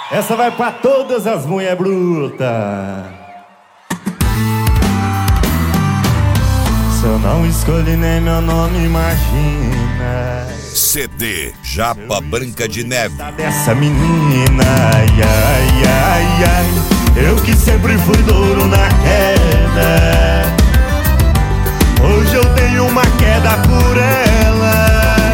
Essa vai pra todas as mulher brutas. Se eu não escolhi nem meu nome, imagina. CD Japa Branca de Neve. Dessa menina, ai, ai, ai, ai. Eu que sempre fui duro na queda, hoje eu tenho uma queda por ela.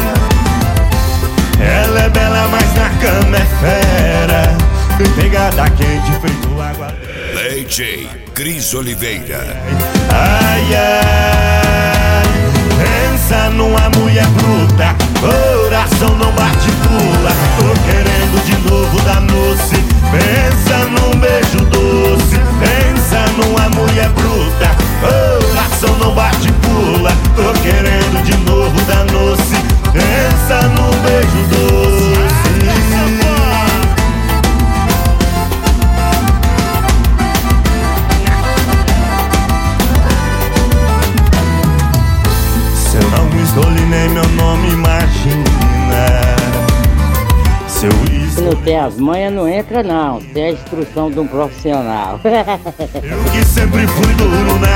Ela é bela, mas na cama é fera. Tem pegada quente, feito água. DJ Cris Oliveira. Ai, ai, pensa numa mulher bruta, coração não bate e pula. Tô querendo de novo dar doce. Pensa num beijo doce. Pensa numa mulher bruta, coração não bate e pula. Tô querendo de novo dar doce. Pensa num beijo doce. Se eu não escolhi nem meu nome, imagina. Se eu Se não tem as manhas, não entra não. Tem a instrução de um profissional. Eu que sempre fui duro na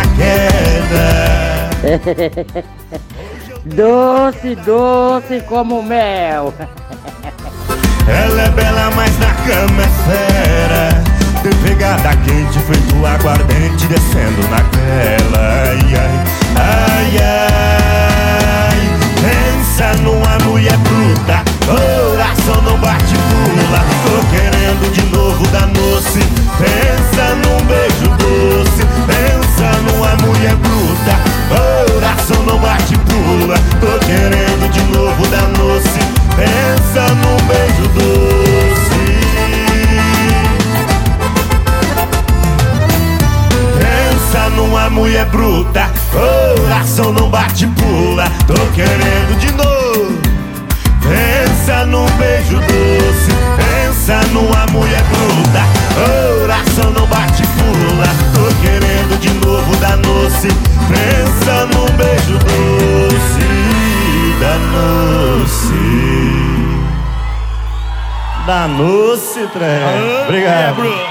queda. Doce, doce como mel. Ela é bela, mas na cama é fera. Tem pegada quente, feito aguardente, descendo naquela. Ai, ai, ai, ai. Pensa numa mulher bruta, coração não bate e pula. Tô querendo de novo dar doce. Pensa num beijo doce. Pensa numa mulher bruta, coração não bate e pula. Tô querendo de novo dar doce. Pensa num beijo doce. Pensa numa mulher bruta, coração não bate e pula. Tô querendo de novo. Pensa num beijo doce. Pensa numa mulher bruta, coração não bate e pula. Tô querendo de novo dar doce. Pensa num beijo doce. Danou-se, trem. Obrigado.